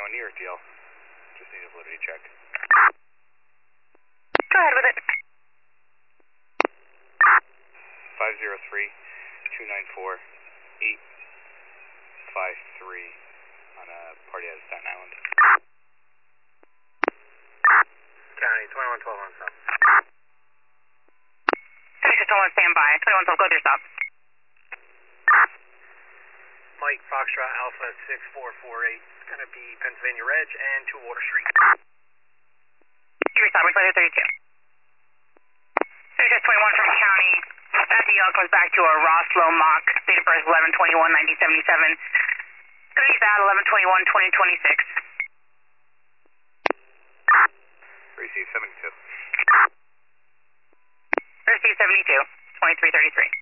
New York DL. Just need a validity check. Go ahead with it. 503-294-853 on a party out of Staten Island. County, 2112 on stop. 2621 standby. 2112, go with your stop. Mike, Foxtrot, Alpha 6448. It's going to be Pennsylvania Reg and 2 Water Street. Give your stop, we're 32. 2621 from County. That DL comes back to a Roslo Mock. Date of birth 11/21/1977. Going to use that 11/21/2026. Receive 72. Receive 72. 2333.